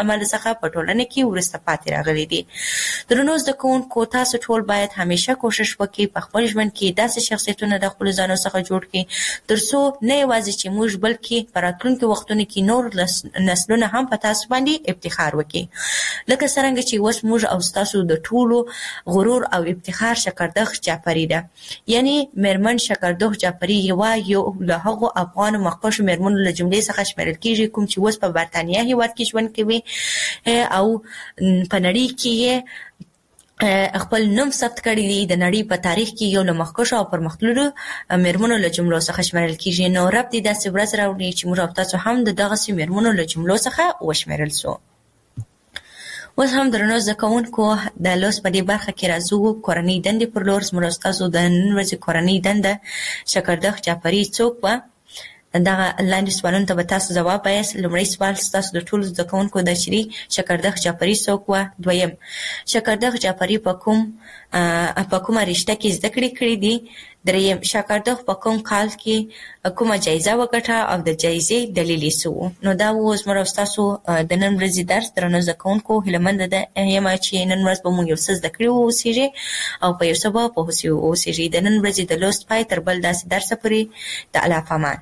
امله څخه په ټولنه کې ورسته پاتې راغلي دي. درنو زده کوونکو، تاسو ټول باید همیشه کوشش وکړئ په خپل ژوند کې داسې شخصیتونه د خپلو ځانو څخه جوړ کړئ ترڅو نه یوازې چې موږ بلکې په راتلونکو وختونو کې نور نسلونه هم په تاسو باندې افتخار وکړي، لکه څرنګه چې اوس موږ او ستاسو د ټولو غرور او افتخار شکردخ جعفري ده. یعنی میرمن شکردخ جعفري یو له هغو افغان مخکښو میرمنو له جملې څخه شمیرل کیږي کوم چې اوس په برتانیا هیواد کې ژوند کوي او په نړۍ کې خپل نوم ثبت کړی دی. د نړۍ په تاریخ کې یو له مخکښو او پرمختللو میرمنو له جملو څخه شمیرل کیږي. نو رب دې داسې ورځ راوړي چې موږ او تاسو هم د دغسې میرمنو له جملو څخه وشمیرل سو. اوس هم درنو زده کوونکو، د لوست په دې برخه کې راځو کورنۍ دندې پر لور. زموږ او ستاسو د نن ورځې کورنۍ دنده شکردخ جعفري څوک وه؟ دغه لاندې سوالونو ته به تاسو ځواب وایاست. لومړی سوال ستاسو د ټولو زده کوونکو ده چې شکردخ جعفري څوک وه. دویم، شکردخ جعفري په کومه رشته کې زده کړې کړې دي. دریم، شکردخ په کوم کال کې کومه جایزه وګټه او د جایزې دلیل یې څه و؟ نو دا و زموږ او ستاسو د نن ورځې درس. درنو زده کوونکو، هیلهمنده یم چې نن ورځ به موږ یو څه زده کړي واوسېږئ او په یو څه به پوه واوسېږئ. د نن ورځې د لوست پای تر بل داسې درسه پورې د الله په امان.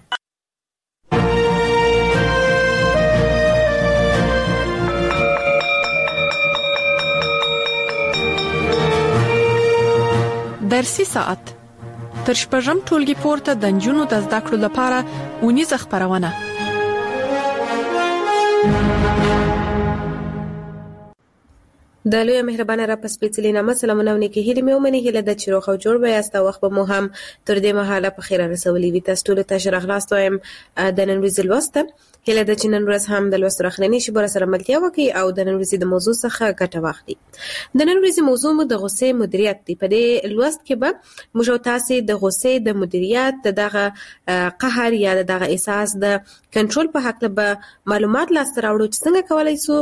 درسي ساعت تر شپږم ټولګي پورته د نجونو د زده کړو لپاره اونیزه خپرونه. د لوی مهربانه را په سپېڅلي نامه سلامونه او نیکې هیلې مې ومني. هیله ده چې روغ او جوړ به یاست او وخت به مو هم تر دې مهاله په خیر رسولی وي. تاسو ټولو ته ښه راغلاست وایم د نن ورځې لوست ته. هیله ده چې نن ورځ هم د لوست اخرنۍ شیبه سره ملتیا وکړي او د نن ورځې د موضوع څخه ګټه واخلي. د نن ورځې موضوع مو د غصې مدیریت دی. په دې لوست کې به موږ او تاسو د غصې د مدیریت، دغه قهر یا دغه احساس د کنټرول په حق له معلومات لاسته راوړو چې څنګه کولای شو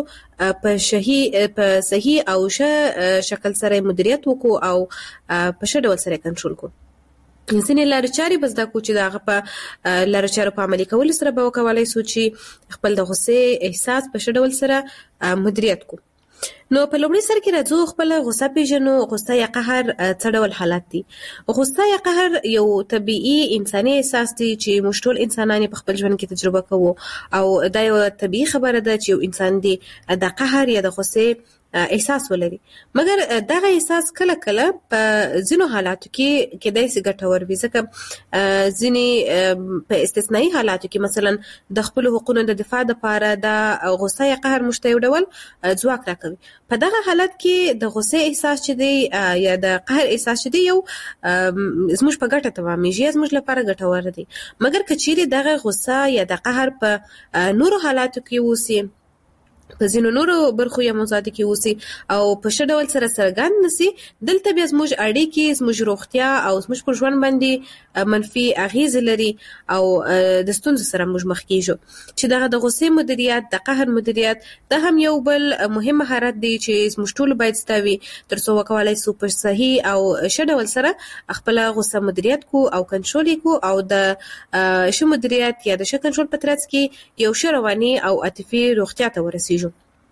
په صحیح او ښه شکل سره مدیریت وکړو او په ښه ډول سره کنټرول کړو. ځینې لارې چارې به زده کړو چې د هغه په لارو چارو په عملي کولو سره به وکولای شو چې خپل د غصې احساس په ښه ډول سره مدیریت کړو. نو په لومړي سر کې راځو خپل غصه پیژنو. غصه یا قهر څه ډول حالت دی؟ غصه یا قهر یو طبيعي انساني احساس دی چې موږ ټول انسانان په خپل ژوند کې تجربه کوو او دا یو طبيعي خبره ده چې یو انسان دی د قهر یا د غصې احساس ولري. مګر دغه احساس کله کله په ځینو حالاتو کې کېدای شي ګټور وي، ځکه ځینې په استثنایی حالاتو کې مثلا د خپل حقوقو د دفاع لپاره د غصه یا قهر مشته یو ډول ځواک راکوي. په دغه حالت کې د غصې احساس چې دی یا د قهر احساس چې دی یو زموږ په ګټه تمامېږي، زموږ لپاره ګټور دی. مګر کچېرې دغه غصه یا د قهر په نورو حالاتو کې وسی، په ځینو نورو برخو یا موضوعاتو کې اوسي او په ښه ډول سره څرګند نشي، دلته بیا زموږ اړیکې، زموږ روغتیا او زموږ پر ژوند باندې منفي اغیز لري او د ستونزو سره موږ مخ کیږو. چې دغه د غصې مدیریت، د قهر مدیریت دا هم یو بل مهم مهارت دی چې زموږ ټول باید ستوي ترڅو وکولای شو په صحیح او ښه ډول سره خپل غصه مدیریت کو او کنټرول کو او د ښه مدیریت یا د ښه کنټرول په ترڅ کې یو ښه رواني او عاطفي روغتیا ته ورسیږو.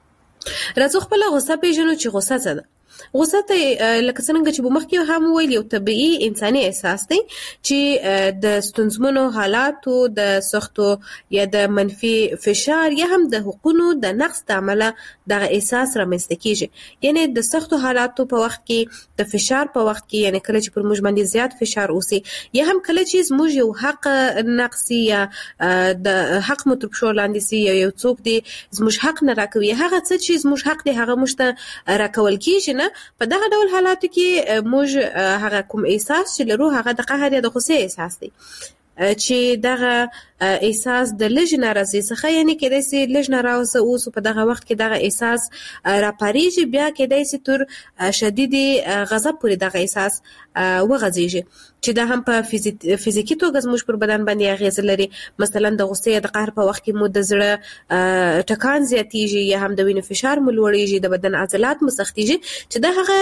راځو خپل غصه پیژنو چې غصه څه ده. غصه ته لکه څنګه چې مخکې هم ویل یو طبيعي انساني احساس دی چې د ستونزمنو حالاتو، د سختو یا د منفي فشار یا هم د حقوقو د نقص د عمله دغه احساس رامنځته کیږي. یعنی د سختو حالاتو په وخت کې، د فشار په وخت کې، یعنی کله چې پر موږ باندې زیات فشار اوسي یا هم کله چې موږ یو حق نقصي یا د حق متربشو لاندې سي یا یو څوک دی زموږ حق نه راکوي، هغه څه چې زموږ حق دی هغه موږ ته راکول کیږي نه. په دغه ډول حالاتو کې موږ هغه کوم احساس چې لرو هغه د قهر یا د غصې احساس دی چې دغه احساس د لږ ناراضي څخه، یعنی کېدای شي لږ ناراضه اوسو په دغه وخت کې دغه احساس راپاریږي، بیا کېدای شي تر شدید غضب پورې دغه احساس وغځيږي چې دا هم په فزیکی توګه زموږ پر بدن باندې اغیز لري. مثلا د غصې یا د قهر په وخت کې مو د زړه ټکان زیاتیږي یا هم د وینې فشار مو لوړیږي، د بدن عضلات مو سختیږي چې دا هغه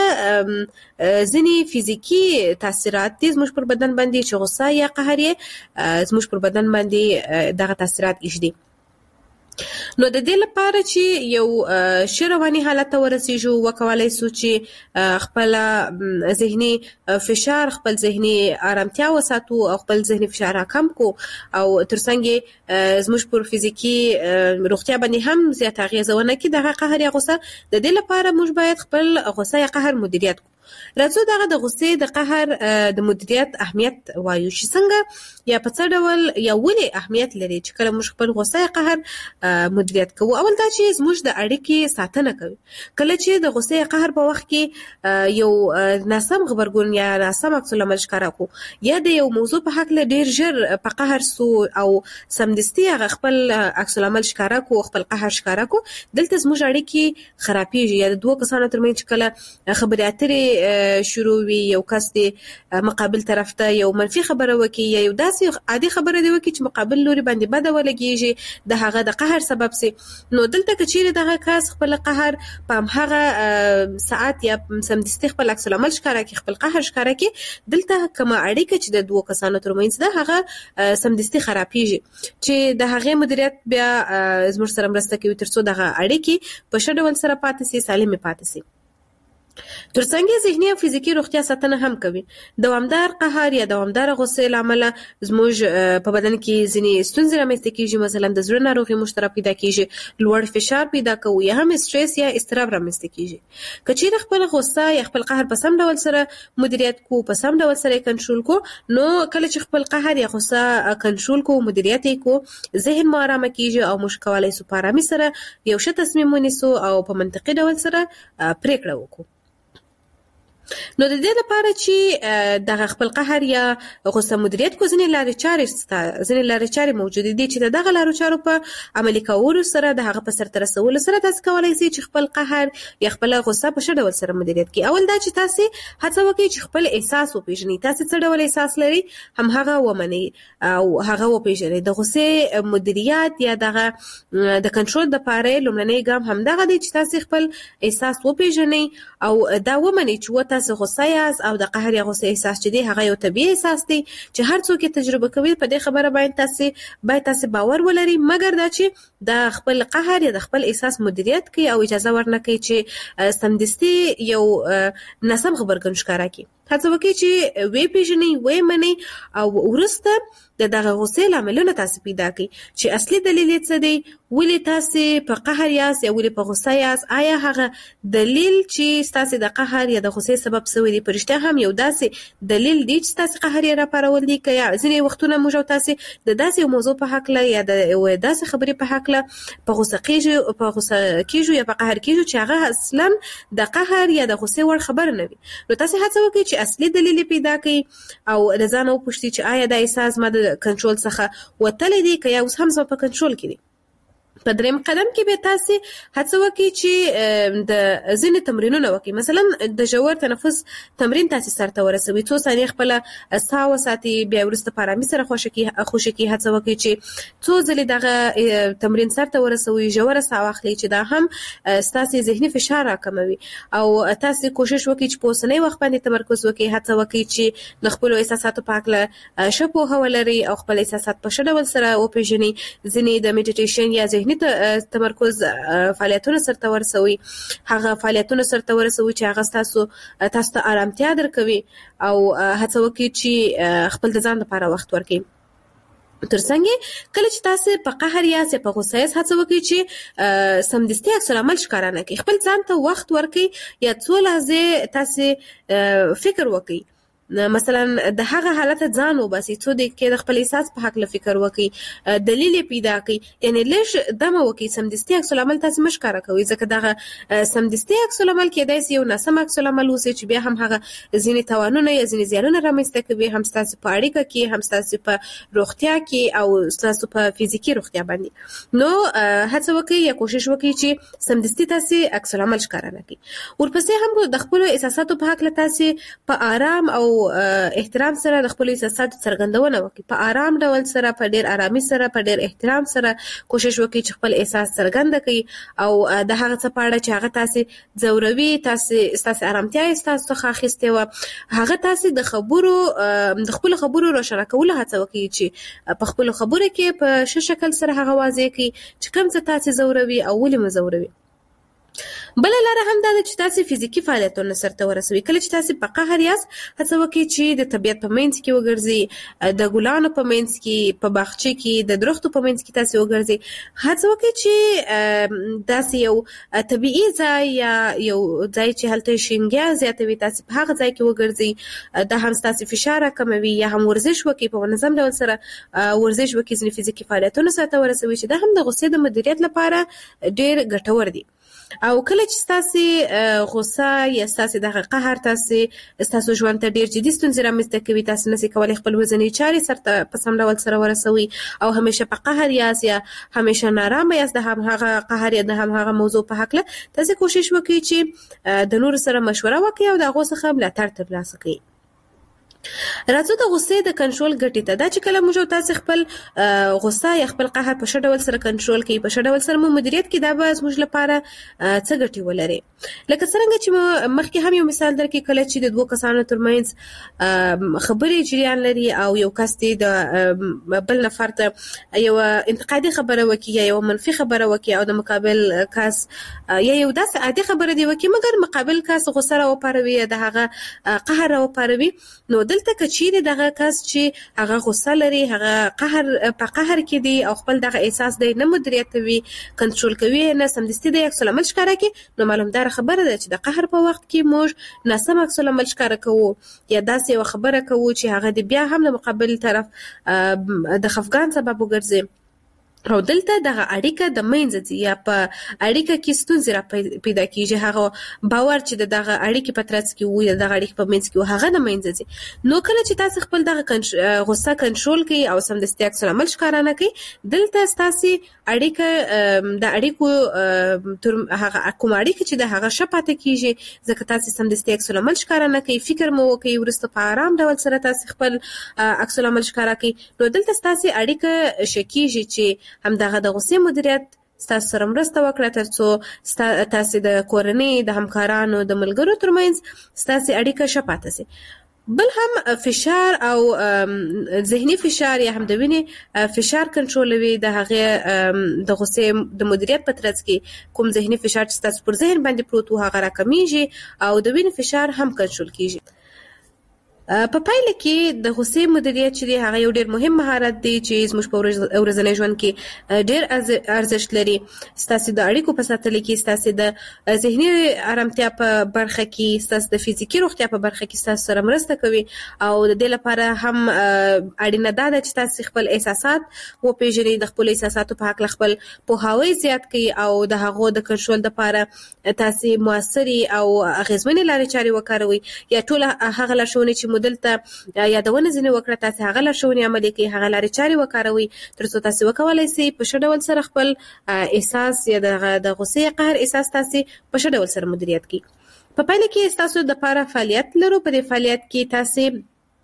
ځینې فزیکی تاثیرات دي زموږ پر بدن باندې چې غصه یا قهر یې زموږ پر بدن باندې دغه تاثیرات ایږدي. نو د دې لپاره چې یو ښه رواني حالت ته ورسیږو وکولای سو چې خپل ذهني فشار خپل ذهني آرامتیا وساتو او خپل ذهني فشار کم کو او ترڅنګ زموږ پر فزیکی روغتیا باندې هم زیات اغیزه ونه کړي. دغه قهر یا غوسه د دې لپاره موږ باید خپل غوسه یا قهر مدیریت کو. راځو دغه د غوسې د قهر د مدیریت اهمیت وایو چې څنګه یا په څه ډول یا ولې اهمیت لري چې کله موږ خپل غوسه یا قهر مدیریت کوو. اول دا چې زموږ د اړیکې ساتنه کوي. کله چې د غوسې یا قهر په وخت کې یو ناسم خبرګون یا ناسم عکس العمل ښکارا کو یا د یو موضوع په حق له ډیر ژر په قهر سو او سمدستي هغه خپل عکس العمل ښکارا کو خپل قهر ښکارا کو دلته زموږ اړیکې خرابېږي. یا د دوه کسانو ترمنځ کله خبرې اترې شروع وي یو کس دی مقابل طرف ته یو منفي خبره وکي یا یو داسې عادي خبره دی وکي چې مقابل لوري باندې بده ولګيږي د هغه د قهر سبب سي. نو دلته کچېره دغه کس خپل قهر په هغه ساعت یا سمدستي خپل عکس العمل ښکارا کی خپل قهر ښکارا کی دلته کومه اړیکه چې د دوه کسانو ترمنځ ده هغه سمدستي خرابېږي چې د هغه مدیریت بیا زموږ سره مرسته کوي ترڅو دغه اړیکې په ښه ډول سره پاتې سي سالمه پاتې سي. ترڅنګ ذهني او فزیکی روغتیا ساتنه هم کوي. دوامدار قهر یا دوامدار غوسه لامل زموږ په بدن کې ځینې ستونزې رامنځته کیږي. مثلا د زړه ناروغي مشترک پیدا کیږي لوړ فشار پیدا کوي یا هم استرس یا اضطراب رامنځته کیږي. کچېر خپل غوسه یا خپل قهر په سم ډول سره مدیریت کو په سم ډول سره کنټرول کو نو کله چې خپل قهر یا غوسه کنټرول کو مدیریت کو ذهن مو آرام کیږي او موږ کولای سو په آرامي سره یو ښه تصمیم ونیسو او په منطقي ډول سره پریکړه وکړو. نو د دې لپاره چې د خپل قهر یا غوسه مدیریت کو ځینې لارې چارې موجود دي چې دغه لارو چارو په عملي کولو سره د هغه په سرته رسولو سره تاسو کولای شئ چې خپل قهر یا خپل غوسه په ښه ډول سره مدیریت کړئ. اول دا چې تاسو هڅه وکړئ چې خپل احساس وپیژنئ. تاسو څه ډول احساس لري هم هغه ومنئ او هغه وپیژنئ. د غوسې مدیریت یا دغه د کنټرول د لپاره لومړنی ګام هم دغه دی چې تاسو خپل احساس وپیژنئ او دا ومنئ چې تاسو غوسه یاست او د قهر یا غوسه احساس چې دی هغه یو طبيعي احساس دی چې هر څوک تجربه کوي. په دې خبره باید تاسو باور ولرئ مګر دا چې د خپل قهر یا د خپل احساس مدیریت کوي او اجازه ورنکړي چې سمدستي یو ناسم خبرګون ښکارا کړي. هڅه وکړئ چې وی پیژنئ وی منئ او ورسته دغه غوسې لاملونه تاسو پیدا کړئ چې اصلي دلیل یې څه دی. ولې تاسو په قهر یاست یا ولې په غوسه یاست؟ آیا هغه دلیل چې تاسو د قهر یا د غوسې سبب سوی دی پرشته هم یو داسې دلیل دی چې تاسو قهر یې را پارول دي که یا ځینې وختونه موږ تاسو د داسې موضوع په حق له یا د داسې خبرې په حق له په غوسه کېږو یا په قهر کېږو چې هغه اصلا د قهر یا د غوسې وړ خبر نه وي. نو تاسو هڅه وکړئ چې اصلي دلیل پیدا کړئ او د ځان وپوښتئ چې آیا د احساس ما د کنټرول څخه وتلی دی که یا اوس هم په کنټرول کې دی. په دریم قدم کې به تاسو هڅه وکړئ چې د ځینې تمرینونه وکړئ. مثلا د ژور تنفس تمرین تاسو سره ورسوي. څو ثانیې خپل ساه وساتئ بیا ورسته په آرامۍ سره خوشي کې هڅه وکړئ چې څو ځلې دغه تمرین سره ورسوي. ژور ساه واخلئ چې دا هم تاسو ذهني فشار راکموي او تاسو کوشش وکړئ چې په اوسنۍ وخت باندې تمرکز وکړئ. هڅه وکړئ چې د خپل احساساتو په اړه ښه پوهه ولرئ او خپل احساسات په ښه ډول سره وپیژنئ. ځینې د میډیټیشن یا ذهني تمرکز فعالیتونه سره ورسوي. هغه فعالیتونه سره ورسوي چې هغه تاسو ته آرامتیا درکوي او هڅه وکړئ چې خپل د ځان لپاره وخت ورکړئ. ترڅنګ کله چې تاسو په قهر یا په غوسه یاست هڅه وکړئ چې سمدستي عکس العمل ښکارا نه کړئ. خپل ځان ته وخت ورکړئ یا څو لحظې تاسو فکر وکړئ. مثلا د هغه حالت ځان وباسي څو دقیقې د خپل احساس په حق له فکر وکړي دلیل پیدا کړي یعنی لږ دمه وکړي. سمدستي عکس العمل تاسو مشکاره کوي ځکه دغه سمدستي عکس العمل کېدای شي یو ناسم عکس العمل وسی چې بیا هم هغه ځینې توانونه یا ځینې زیانونه رامنځته کوي هم تاسو په اړیکه کې هم تاسو په روغتیا کې او تاسو په فزیکی روغتیا باندې. نو هڅه وکړئ یا کوشش وکړئ چې سمدستي تاسو عکس العمل ښکاره نه کړئ. ورپسې هم د خپل احساساتو په حق له تاسو په آرام او احترام سره د خپل احساساتو څرګندونه وکړي، په آرام ډول سره، په ډیر آرامي سره، په ډیر احترام سره کوشش وکړي چې خپل احساس څرګند کړي او د هغه څه په اړه چې هغه تاسو ځوروي، تاسو آرامتیا تاسو څخه اخیستې و، هغه تاسو د خپل خبرو روښانه کولو هڅه وکړي چې په خپل خبرو کې په ښه شکل سره هغه واضح کړي چې کوم څه تاسو ځوروي او ولې مزوروي. بل لاره هم دا چې تاسو فزیکی فعالیتونه سرته ورسوي. کله چې تاسو په قهر یاست هڅه وکړئ چې د طبیعت په منځ کې وګرځئ، د ګلانو په منځ کې، په باغچه کې، د درختو په منځ کې تاسو وګرځئ. هڅه وکړئ چې تاسو یو طبیعي ځای یا یو ځای چې هلته شینګیا زیاتوي تاسو په هغه ځای کې وګرځئ. دا هم تاسو فشار کموي. یا هم ورزش وکړئ، په منظم ډول سره ورزش وکړئ، ځینې فزیکی فعالیتونه سرته ورسوي چې دا هم د غوسې د مدیریت لپاره ډیر ګټور دي. او کله چې تاسو غوسه یا تاسو د قهر تاسو ژوند ته ډیر جدي ستونزې رامنځته کوي، تاسو نشئ کولای خپل ورځنی چارې سرته په سم ډول سره ورسوي او همیشه په قهر یاست یا همیشه نارامه یاست د هغه قهر یا د هغه موضوع په حق له، تاسو کوشش وکړئ چې د نور سره مشوره وکړئ او د هغه څخه ملاتړ ترلاسه کړئ. راځو د غوسې د کنټرول ګټې ته. دا چې کله موږ تاسو خپل غوسه یا خپل قهر په ښه ډول سره کنټرول کړئ، په ښه ډول سره مو مدیریت کړئ، دا به زموږ لپاره څه ګټې ولري. لکه څنګه چې مخکې هم یو مثال درکړم، کله چې د دوه کسانو ترمنځ خبرې جریان لري او یو کس د بل نفر ته یو انتقادي خبره وکړي یا یو منفي خبره وکړي او د مقابل کس یا یو داسې عادي خبره دی وکړي مګر مقابل کس غوسه راوپاروي یا د هغه قهر راوپاروي، نو دلته کچېرې دغه کس چې هغه غوسه لري، هغه په قهر کې دی او خپل دغه احساس دی نه مدیریتوي، کنټرول کوي، نه سمدستي د عکس العمل ښکاره کوي، نو معلومدار خبره ده چې د قهر په وخت کې موږ ناسم عکس العمل ښکاره کوو یا داسې یو خبره کوو چې هغه د بیا هم د مقابل طرف د خفګان سبب وګرځي. او دلته دغه اړیکه د منځ ځي یا په اړیکه کې ستونزې را پیدا کیږي، هغه باور چې دغه اړیکې په ترڅ کې وي، دغه اړیکې په منځ کې وي، هغه د منځ ځي. نو کله چې تاسو خپل دغه غوسه کنټرول کړئ او سمدستي عکس العمل ښکاره نه کړئ، دلته تاسو اړیکه د اړیکو تر هغه کوم اړیکه چې د هغه شپاته کیږي، ځکه تاسو سمدستي عکس العمل ښکاره نه کړئ، فکر مو وکړئ، ورسته په آرام ډول سره تاسو خپل عکس العمل ښکاره کړئ، نو دلته تاسو اړیکه شکیږي چې هم دغه د غوسې مدیریت ستاسو سره مرسته وکړه ترڅو تاسو د کورنۍ، د همکارانو، د ملګرو ترمنځ ستاسو اړیکه ښه پاتې شي. بل هم فشار او ذهني فشار یا هم د وینې فشار کنټرولوي. د هغه د غوسې د مدیریت په ترڅ کې کوم ذهني فشار چې تاسو پر ذهن باندې پروت و هغه راکمیږي او د وینې فشار هم کنټرول کیږي. په پایله کې د غوسې مدیریت چې دی هغه یو ډیر مهم مهارت دی چې زموږ په ورځني ژوند کې ډیر ارزښت لري. ستاسو د اړیکو په ساتلو کې، ستاسو د ذهني آرامتیا په برخه کې، ستاسو د فزیکی روغتیا په برخه کې ستاسو سره مرسته کوي او د دې لپاره هم اړینه ده چې تاسو خپل احساسات وپېژنئ، د خپل احساساتو په حق خپل پوهاوی زیات کړئ او د هغو د کنټرول لپاره تاسو موثري او اغیزمنې لارې چارې وکاروئ یا ټول هغه لارښوونې چې مدلته یادونه ځینې وکړه تاسو هغه لارښوونې عملي کړئ، هغه لارې چارې وکاروئ ترڅو تاسو وکولای شئ په ښه ډول سره خپل احساس یا د غوسې قهر احساس تاسو په ښه ډول سره مدیریت کړئ. په پایله کې تاسو د لپاره فعالیت لرو. په دې فعالیت کې تاسو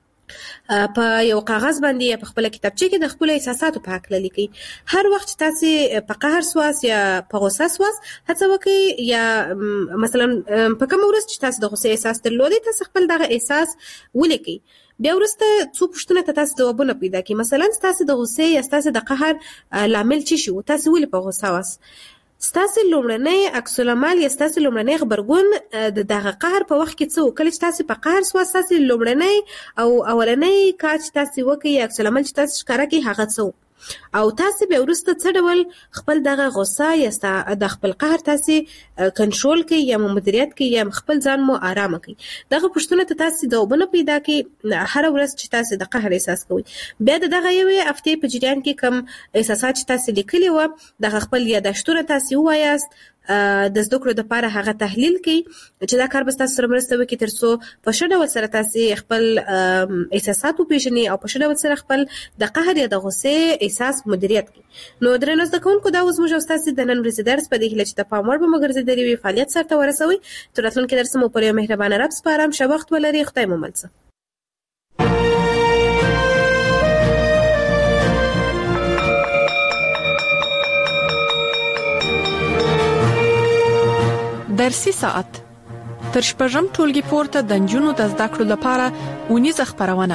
په یو کاغذ باندې یا په خپل کتابچه کې د خپل احساساتو په اړه لیکئ. هر وخت تاسو په قهر سواس یا په غوسه سواس هڅه وکړئ یا مثلا په کوم ورځ چې تاسو د غوسې احساس درلودئ تاسو خپل دغه احساس ولیکئ. بیا ورسته څو پوښتنه ته تاسو ځوابونه پیدا کړئ. مثلا تاسو د غوسې یا تاسو د قهر لامل څه شو، تاسو ولې په غوسه واست، ستاسو لومړنی عکس العمل یا ستاسو لومړنی غبرګون د دغه قهر په وخت کې څه، کله چې تاسو په قهر سواست تاسو لومړنی او اولنی کار چې تاسو وکړئ عکس العمل چې تاسو ښکاره کړئ هغه څه، او تاسو به ورسته څه ډول خپل دغه غوسه یا د خپل قهر تاسو کنټرول کړئ یا مدیریت کړئ یا خپل ځان مو آرام کړئ. دغه پوښتنه ته تاسو ځوابونه پیدا کړئ هر ورځ چې تاسو د قهر احساس کوئ. بیا دغه یوې هفتې په جریان کې کوم احساسات چې تاسو لیکلي و دغه خپل یادښتونه تاسو ووایاست، د زده کړو لپاره هغه تحلیل کړئ چې دا کار به تاسو سره مرسته وکړي ترڅو په ښه ډول سره تاسو خپل احساسات وپېژنئ او په ښه ډول سره خپل د قهر یا د غوسې احساس مدیریت کړئ. نو درنو زده کوونکو دا اوس موږ او ستاسو د نن ورځې درس په دې هیله چې د پام وړ به مو ګرځېدلی وي فعالیت سرته ورسوئ. تر راتلونکي درس مو پر یو مهربانه رب سپارم. ښه وخت ولرئ. خدای مو مل شه. درسي ساعت تر شپږم ټولګي پورته د نجونو د زده کړو لپاره ونیزه خبرونه.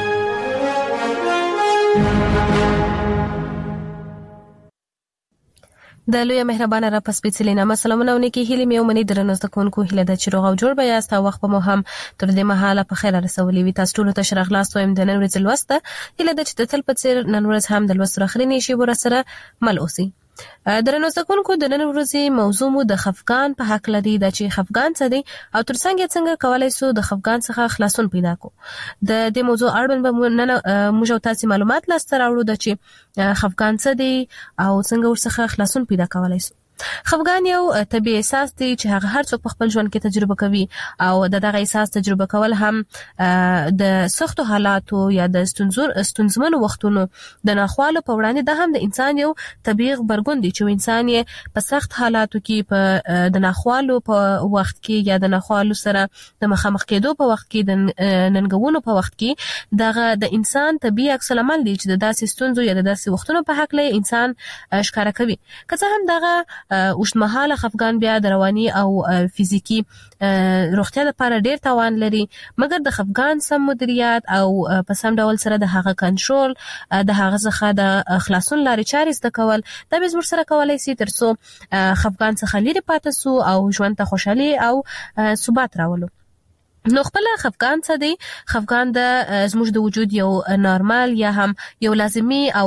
د لوی مهربانه را پس سپیڅلې نامه سلامونه ونکي هلي مې ومني درنو زده کوونکو هله د چروغ او جوړ بیا است وخت په مو هم تر دې مهاله په خیر رسولې وي. تاسو ټول ته شرغ لاس وایم د نن ورځې لوسته هله د چې تل په څیر نن ورځ هم د لوست اخرینی شی ور سره مل اوسي. درنو زده کوونکو د نن ورځې موضوع مو د خفقان په حق لري د چې خفقان څه دی او ترڅنګ کولای سو د خفقان څخه خلاصون پیدا کو. د دې موضوع اړوند به موږ تاسو معلومات لاسته راوړو د چې خفقان څه دی او څنګه ورڅخه خلاصون پیدا کولای سو. خفقان یو طبيعي احساس دی چې هغه هر څوک په خپل ژوند کې تجربه کوي او دغه احساس تجربه کول هم د سختو حالاتو یا د ستونزمنو وختونو د ناخوالو په وړاندې د هم د انسان یو طبيعي غبرګون دی چې انسان یې په سخت حالاتو کې په د ناخوالو په وخت کې یا د ناخوالو سره د مخامخ کېدو په وخت کې د ننګونو په وخت کې دغه د انسان طبيعي عکس العمل دی چې د داسې ستونزو یا د داسې وختونو په حق له انسان ښکارا کوي. که څه هم دغه اوږدمهاله خفقان بیا د رواني او فزیکی روغتیا لپاره ډیر تاوان لري، مګر د خفقان سم مدیریت او په سم ډول سره د هغه کنټرول د هغه څخه د خلاصون لارې چارې زده کول دا به زموږ سره کولای شي ترڅو خفقان څخه لري پاتې سو او ژوند ته خوشحالي او ثبات راولو. نو خپل خفقان څه دی؟ خفقان د زموږ د وجود یو نارمال یا هم یو لازمی او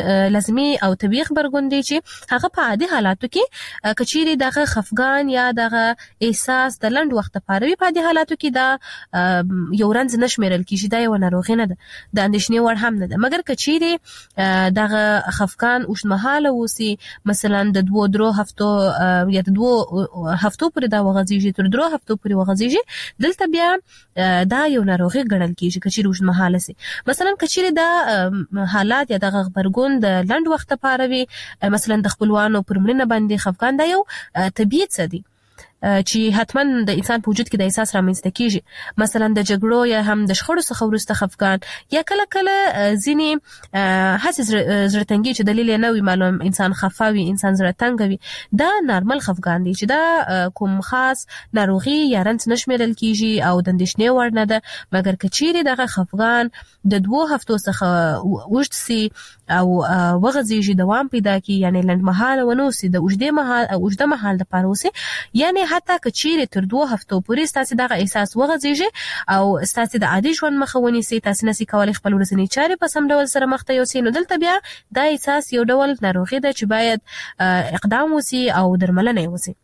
طبيعي خبرګون دی چې هغه په عادي حالاتو کې کچيري دغه خفقان یا دغه احساس د لنډ وخت لپاره په عادي حالاتو کې دا یو رنځ نشمیرل کیږي، دا یو ناروغي نه ده، د اندېښنې وړ هم نه ده. مګر کچيري دغه خفقان اوږدمهاله وسی مثلا د 2-3 هفتو یا د 2 هفتو پورې دا وغځيږي تر 3 هفتو پورې وغځيږي، دلته بیا دا یو ناروغي ګڼل کیږي کچيري اوږدمهاله سي. مثلا کچيري دا حالات یا دغه خبرګون د لنډ وخت لپاره وي، مثلا د خپلوانو پر مړینه باندې خفقان دا یو طبيعي څه دی چې حتما د انسان په وجود کې د احساس رامنځته کیږي. مثلا د جګړو یا هم د شخړو څخه وروسته خفقان یا کله ځینی هڅه زړه تنګي چې دلیل نه وي معلوم انسان خفاوي، انسان زړه تنګوي، دا نارمل خفقان دی چې دا کوم خاص ناروغي یا رنځ نشمیرل کیږي او د اندېښنې وړ نه ده. مګر کچيري دغه خفقان د 2 هفتو څخه وښت سي او وغځيږي دوام پیدا کی، یعنی لنډمهاله ونوسي د اوږده مهال لپاره وسی، یعنی حتی کچيري تر 2 هفتو پورې ستاسو دغه احساس وغځيږي او ستاسو د عادي ژوند مخاوني سي، تاسو نسي کولای خپل ورځنی چارې په سم ډول سره مخته یوسئ. نو دلته بیا دا احساس یو ډول ناروغي ده چې باید اقدام وسی او درملنه وسی.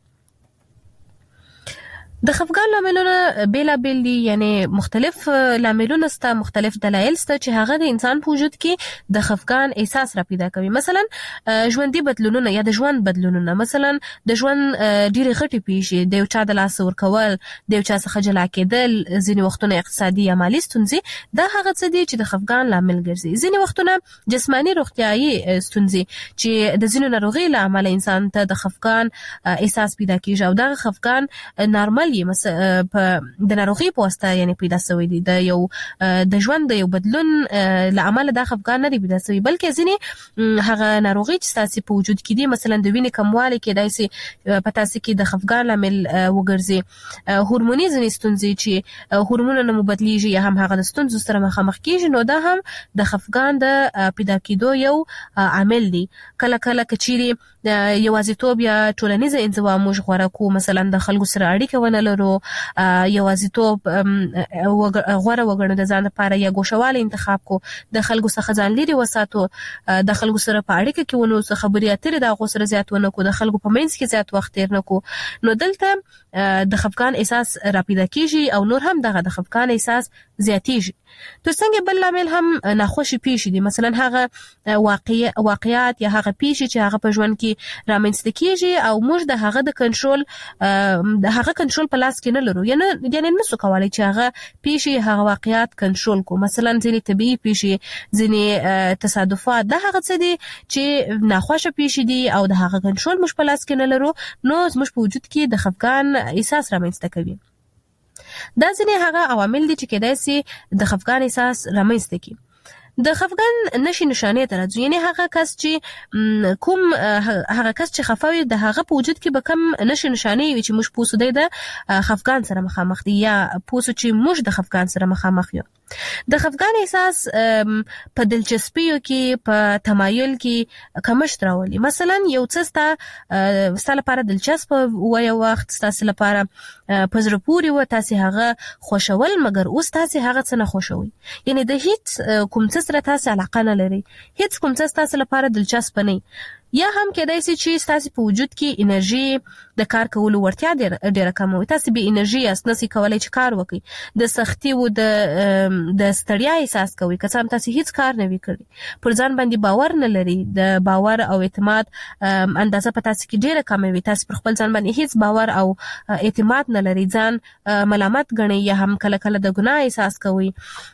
د خفقان لاملونه بیلابیل دي، یعنی مختلف لاملونه سته، مختلف دلایل سته چې هغه د انسان په وجود کې د خفقان احساس را پیدا کوي. مثلا ژوندۍ بدلونونه یا د ژوند بدلونونه، مثلا د ژوند ډېرې غټې پیښې، د یو چا د لاس ورکول، د یو چا څخه جلا کېدل، ځینې وختونه اقتصادي یا مالي ستونزې، دا هغه څه دي چې د خفقان لامل ګرځي. ځینې وختونه جسماني روغتیايي ستونزې چې د ځینو ناروغیو له امله انسان ته د خفقان احساس پیدا کیږي او دا خفقان نارمل په د ناروغي په واسطه یعنی پیدا شوی دی، د یو د ژوند د یو بدلون لامل دا خفقان نه دی پیدا شوی، بلکې ځینې هغه ناروغي چې تاسو په وجود کې دي، مثلا د وینې کموالی کې داسې په تاسو کې د خفقان لامل وګرځي، هورموني ځینې ستونزې چې هورمونونه مو بدلیږي یا هم هغه د ستونزو سره مخامخ کیږي، نو دا هم د خفقان د پیدا کېدو یو عامل دی. کله کچيري یوازیتوب یا ټولنیزه انزوا موږ غوړه کو، مثلا د خلکو سره اړیکه ونه لرو، یوازیتوب غوړه وګڼو د ځان لپاره یا ګوښواله انتخاب کو، د خلکو څخه ځان لري وساتو، د خلکو سره په اړیکه کې ونو څه خبرې اترې د غو سره زیات ونه کو، د خلکو په منځ کې زیات وخت تیر نه کو، نو دلته د خفقان احساس را پیدا کیږي او نور هم دغه د خفقان احساس زیاتیږي. ترڅنګ بل لامل هم ناخوشي پیښې دي، مثلا هغه واقعیات یا هغه پیښې چې هغه په ژوند کې رامنځته کیږي او موږ د هغه د کنټرول په لاس کې نه لرو، یعنی نسو کولای چې هغه پیښې هغه واقعیات کنټرول کو. مثلا ځینې طبيعي پیښې، ځینې تصادفات، دا هغه څه دي چې ناخوښه پیښې دي او د هغه کنټرول موږ په لاس کې نه لرو، نو زموږ په وجود کې د خفقان احساس رامنځته کوي. دا ځینې هغه عوامل دي چې کېدای شي د خفقان احساس رامنځته کړي. د خفګان نشي نشانه تر ځو یعنی هغه کس چې کوم هغه کس چې خفاوي د هغه په وجود کې به کم نشي نشانه وي چې موږ پوسو دی د خفګان سره مخامخ دي یا پوسو چې موږ د خفګان سره مخامخ یو. د خفګان احساس په دلچسپیو کې په تمایل کې کمښت راولي. مثلا یو څه ستاسو لپاره دلچسپ و یو وخت ستاسو لپاره په زړه پورې و تاسو هغه خوشول مګر اوس تاسو هغه څه نه خوشوي. یعنی د هیڅ کوم څه سره تاسو علاقه نه لري، هیڅ کوم څه تاسو لپاره دلچسپ نه. یا هم کېدای شي چې تاسو په وجود کې انرژي د کار کولو ورتیا ډیره کم وي، تاسو به انرژي نشئ کولای چې کار وکړي، د سختي او د ستړیا احساس کوي که څه هم تاسو هیڅ کار نه وی کړی، پر ځان باندې باور نه لري، د باور او اعتماد اندازه په تاسو کې ډیره کم وي، تاسو پر خپل ځان باندې هیڅ باور او اعتماد نه لري، ځان ملامت ګڼئ یا هم کله کله د ګناه احساس کوي.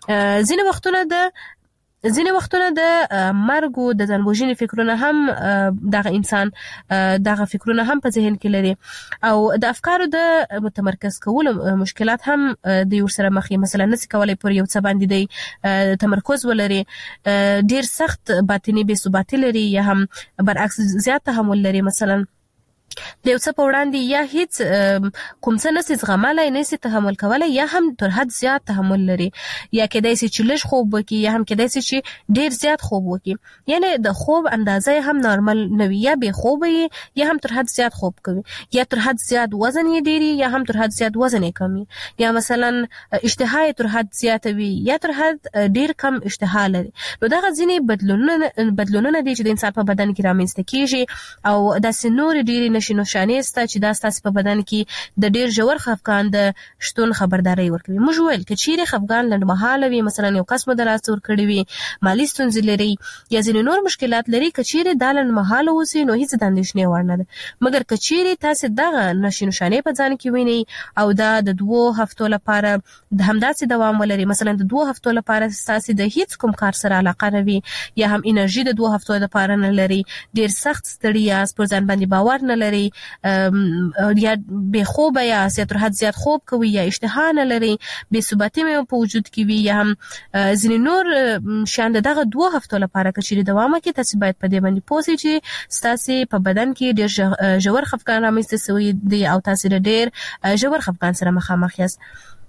ځینې وختونه د مرګ او د ځانوژنې فکرونه هم دغه انسان دغه فکرونه هم په ذهن کې لري او د افکارو د متمرکز کولو مشکلات هم د یو سره مخ. مثلا نسی کولای پر یو څه باندې د تمرکز ولري، ډیر سخت باطنی بې ثباتی لري یا هم برعکس زیات تحمل لري. مثلا د یو څه په وړاندې یا هیڅ کوم څه نسی زغملای، نسی تحمل کولای یا هم تر حد زیات تحمل لري، یا کېدای شي چې لږ خوب وکړي یا هم کېدای شي چې ډیر زیات خوب وکړي. یعنی د خوب اندازه هم نارمل نه وي، یا به خوب وي یا هم تر حد زیات خوب کوي، یا تر حد زیات وزن یې ډیری یا هم تر حد زیات وزن یې کمی، یا مثلا اشتها تر حد زیات وي یا تر حد ډیر کم اشتها لري. نو دغه ځینې بدلونونه دي چې د انسان په بدن کې رامنځته کیږي او داسې نور ډیر نشانه ستا چې دا ستاسو په بدن کې د ډیر ژور خفګان د شتون خبرداري ورکوي. موږ ویل چې چیرې خفګان لنډمهاله وي، مثلا یو کس مو د لاس ور کړی وي، مالی ستونزې لري یا ځینې نور مشکلات لري، کچېرې دا لنډمهاله اوسي نو هیڅ د اندېښنې وړ نه ده. مګر کچېرې تاسو دغه نشانه په ځان کې وینئ او دا د 2 هفتو لپاره د همداسې دوام ولري، مثلا د 2 هفتو لپاره تاسو د هیڅ کوم کار سره علاقه نه وي یا هم انرژي د 2 هفتو لپاره نه لري، ډیر سخت ستړي یاست، پر ځان باندې باور نه لري، یا به خوب یا تر حد زیات خوب کوي یا اشتها نه لري، بې ثباتی مې په وجود کې وي یا هم ځینې نور شان دغه 2 هفتو لپاره کچېرې دوام کوي، تاسو باید په دې باندې پوه شئ چې تاسو په بدن کې ډېر ژور خفګان رامنځته شوی دی او تاسو ډېر ژور خفګان سره مخامخ یاست.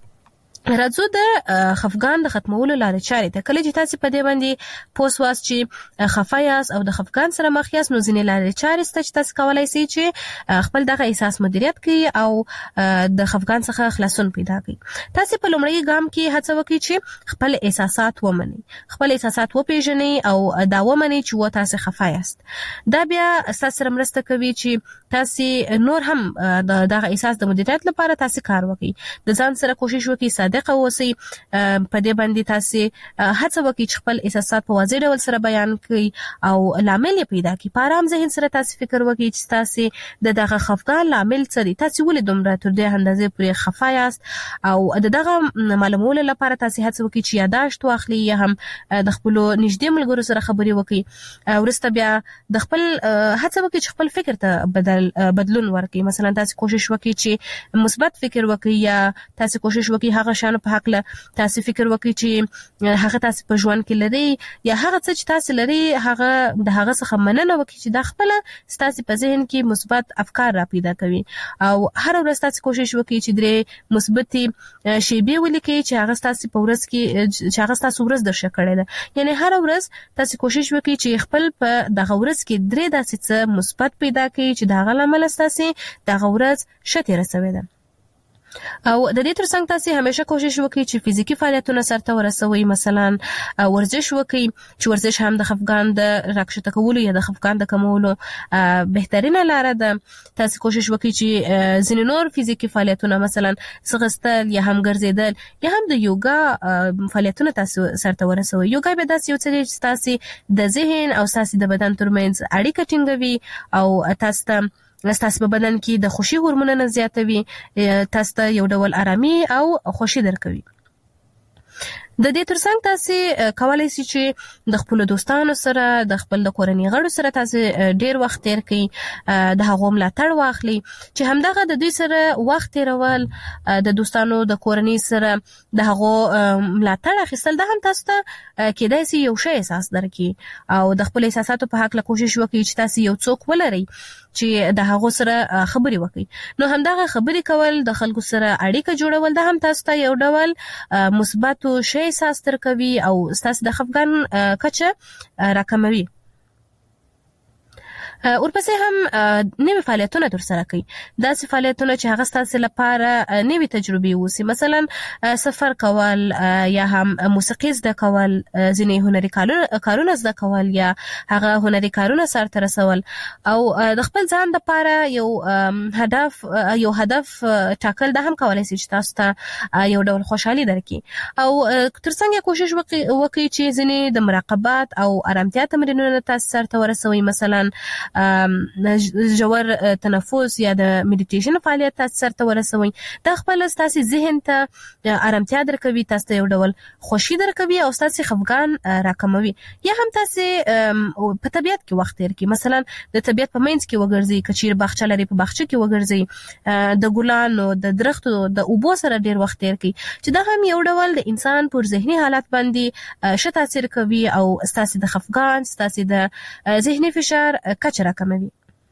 راځو د خفګان د ختمولو لارې چارې ته. کله چې تاسو په دې باندې پوسواس چې خفه یاست او د خفګان سره مخ یاست، نو ځینې لارې چارې شته چې تاسو کولای شئ چې خپل دغه احساس مدیریت کړئ او د خفګان څخه خلاصون پیدا کړئ. تاسو په لومړی ګام کې هڅه وکړئ چې خپل احساسات ومنئ، خپل احساسات وپیژنئ او دا ومنئ چې تاسو خفه یاست. دا بیا تاسو سره مرسته کوي چې تاسو نور هم دغه احساس د مدیریت لپاره تاسو کار وکړئ، د ځان سره کوشش وکړئ صادق اوسئ، په دې باندې تاسو هڅه وکړئ چې خپل احساسات په واضح ډول سره بیان کړئ او لامل یې پیدا کړئ. په آرام ذهن سره تاسو فکر وکړئ چې تاسو دغه خفګان لامل څه دی، تاسو ولې دومره تر دې اندازې پورې خفه یاست او دغه معلومولو لپاره تاسو هڅه وکړئ چې یاداشت واخلئ یا هم د خپل نږدې ملګرو سره خبرې وکړئ. ورسته بیا د خپل هڅه وکړئ چې خپل فکر ته بدلون ورکړئ. مثلا تاسو کوشش وکړئ چې مثبت فکر وکړئ یا تاسو کوشش وکړئ هغه شان په حق له تاسو فکر وکړئ چې هغه تاسو په ژوند کې لري یا هغه څه چې تاسو لري هغه د هغه څخه مننه وکړئ چې د خپل تاسو په ذهن کې مثبت افکار را پیدا کوي او هر ورځ تاسو کوشش وکړئ چې درې مثبت شیبې ولیکئ چې هغه تاسو په ورځ کې چې هغه تاسو ورځ درشه کړی ده. یعنی هر ورځ تاسو کوشش وکړئ چې خپل په دغه ورځ کې درې داسې څه مثبت پیدا کړئ چې دغه لامل تاسو دغه ورځ شته رسوي ده. او د دې ترڅنګ تاسو همیشه کوشش وکړئ چې فزیکی فعالیتونه سرته ورسوي، مثلا ورزش وکړئ چې ورزش هم د خفګان د راکښته کولو یا د خفګان د کمولو بهترینه لاره ده. تاسو کوشش وکړئ چې ځینې نور فزیکی فعالیتونه مثلا ځغستل یا هم ګرځېدل یا هم د یوګا فعالیتونه تاسو سرته ورسوي. یوګا به داسې یو څه دی چې تاسو د ذهن او تاسو د بدن ترمنځ اړیکه ټینګوي او تاسو په بدن کې د خوشي هورمونونه زیاتوي، تاسو ته یو ډول آرامي او خوشي درکوي. د دې ترڅنګ تاسو کولای شئ چې د خپل دوستانو سره د خپل د کورنۍ غړو سره تاسو ډیر وخت تیر کړئ، د هغو ملاتړ واخلي چې همدغه د دوی سره وخت تیرول، د دوستانو د کورنۍ سره د هغو ملاتړ اخیستل د هم تاسو ته کېدای شي یو شی احساس درکړي او د خپل احساساتو په حق له کوشش وکړئ چې تاسو یو څوک ولرئ چې د هغو سره خبرې وکړي. نو همدغه خبرې کول، د خلکو سره اړیکه جوړول د هم تاسو ته یو ډول مثبت شی احساس درکوي او ستاسو د خفګان کچه راکموي. ورپسې هم نوې فعالیتونه ترسره کوي، داسې فعالیتونه چې هغه ستاسو لپاره نوې تجربې وسی، مثلا سفر کول یا هم موسیقي زده کول، ځینې هنري کارونه زده کول یا هغه هنري کارونه سرته رسول او د خپل ځان لپاره یو هدف ټاکل د هم کولای شي چې تاسو ته یو ډول خوشحالي درکړي او ترڅنګ کوشش وکړي چې ځینې د مراقبت او آرامتیا تمرینونه تاسو سرته ورسوي، مثلا ژور تنفس یا د میډیټیشن فعالیت تاسو سره ورسوي. دا خپل تاسو ذهن ته آرامتیا درکوي، تاسو ته یو ډول خوشي درکوي او تاسو خفګان راکموي. یا هم تاسو په طبیعت کې وخت تیر کړئ، مثلا د طبیعت په منځ کې وګرځئ، کچیر باغچه لري په باغچه کې وګرځئ، د ګلانو د درختو د اوبو سره ډیر وخت تیر کړئ چې دا هم یو ډول د انسان پر ذهني حالت باندې ښه تاثیر کوي او تاسو د خفګان، تاسو د ذهني فشار کچه راکموي.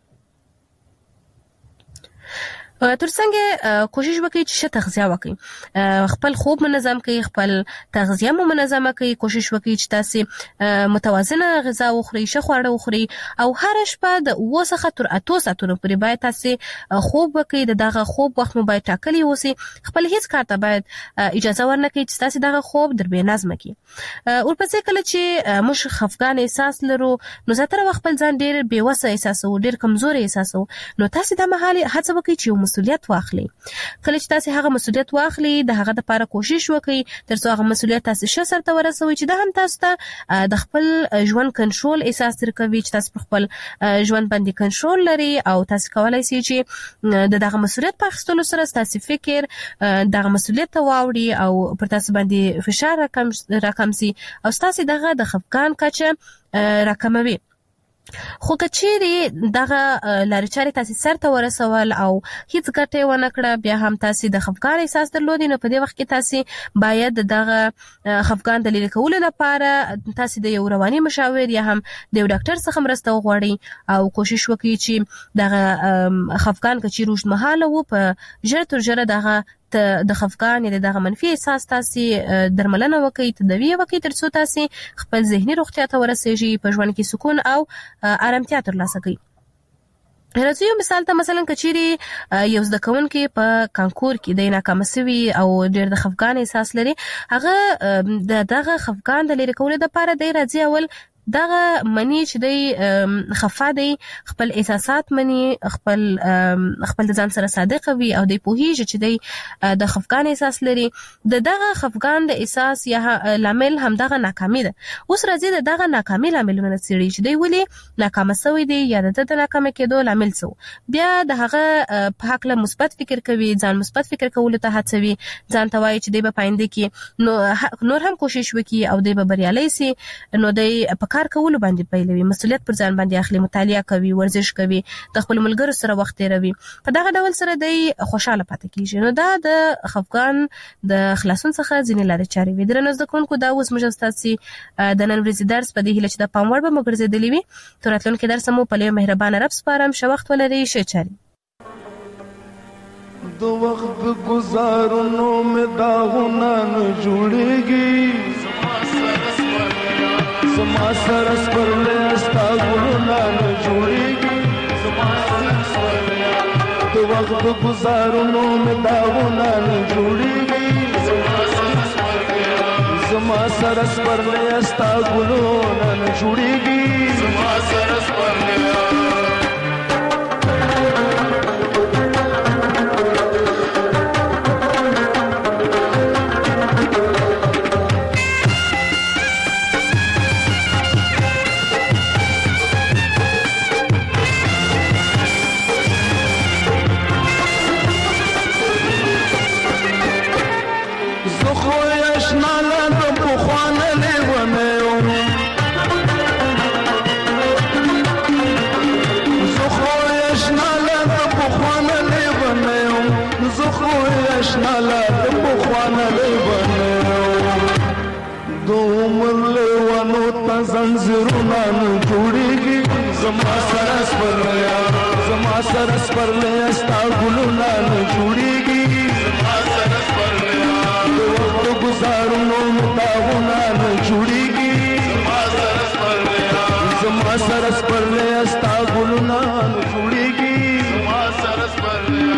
ترڅنګ کوشش وکړئ چې ښه تغذیه وکړئ، خپل خوب منظم کړئ، خپل تغذیه مو منظمه کړئ، کوشش وکړئ چې تاسو متوازنه غذا وخورئ، ښه خواړه وخورئ او هر شپه د 7 څخه تر 8 ساعتونو پورې باید تاسو خوب وکړئ. دغه خوب وخت مو باید ټاکلی اوسي، خپل هیڅ کار ته باید اجازه ورنکړئ چې تاسو دغه خوب در بې نظمه کړي. ورپسې کله چې موږ خفګان احساس لرو نو زیاتره وخت خپل ځان ډیر بې وسه احساسوو، ډیر کمزوري احساسوو، نو تاسو د مهال هڅه وکړئ چې مسؤلیت واخلي. کله چې تاسو هغه مسؤلیت واخلي د هغه لپاره کوشش وکړئ ترڅو هغه مسؤلیت تاسو ښه سرته ورسوي چې دا هم تاسو ته د خپل ژوند کنټرول احساس درکوي چې تاسو په خپل ژوند باندې کنټرول لري او تاسو کولای شئ چې دغه مسؤلیت په اخیستلو سره تاسو فکر دغه مسؤلیت ته واوړي او پر تاسو باندې فشار راکم شي او تاسو دغه د خفګان کچه راکموي. خو کچېرې دغه لارې چارې تاسو سرته ورسول او هیڅ ګټه ونه کړه، بیا هم تاسو د خفګان احساس درلودي، نو په دې وخت کې تاسو باید دغه خفګان د لرې کولو لپاره تاسو د یو رواني مشاور یا هم د یو ډاکټر څخه مرسته وغواړئ او کوشش وکړئ چې دغه خفګان کچې روز مهاله وو په ژر تر ژره دغه د خفګان یا دغه منفي احساس تاسو درملنه وکړئ، تداوی وکړئ ترڅو تاسو خپل ذهني روغتیا ته ورسیږئ، په ژوند کې سکون او آرامتیا ترلاسه کړئ. راځي یو مثال ته، مثلا کچېرې یو زده کوونکی په کانکور کې د ناکام شوی او ډېر د خفګان احساس لري، هغه دغه خفګان د لرې کولو لپاره دی راځي اول دغه منی چې دی خفا دی، خپل احساسات منی، خپل د ځان سره صادق وي او دی پوهیږي چې دی د خفګان احساس لري. دغه خفګان د احساس یا لامل هم دغه ناکامي ده. اوس راځي دغه ناکامي لاملونه څېړي چې دی ولې ناکامه شوی دی یا د ناکامه کېدو لامل څه، بیا د هغه په حق له مثبت فکر کوي، ځان مثبت فکر کولو ته هڅوي، ځان ته وایي چې دی به پاینده کې نور هم کوشش وکړي او دی به بریالی شي، نو دی کار کولو باندې پیلوي، مسؤلیت پر ځان باندې اخلي، مطالعه کوي، ورزش کوي، د خپل ملګرو سره وخت تیروي، په دغه ډول سره دی خوشاله پاتې کیږي. نو دا د خفګان د خلاصون څخه ځینې لارې چارې وي. درنو زده کوونکو، دا اوس موږ ستاسو د نن ورځې درس په دې هیله چې د پام وړ به مو ګرځېدلی وي. تر راتلونکي درس مو په لوی مهربانه رب سپارم. ښه وخت ولرئ، ښه چارې. دو وقت گزارنو میں داغنا نہ جوڑेगी زما سرس پر لستا گلنا نہ جوڑेगी دو وقت گزارنو میں داغنا نہ جوڑेगी زما سرس پر لستا گلنا نہ جوڑेगी زما سرس پر زخو اشنا لا خو آشنا لا د پخوانه لیوانه د عمر لیوانو ته زنځیرونه نه جوړېږي زما سره سپرلیا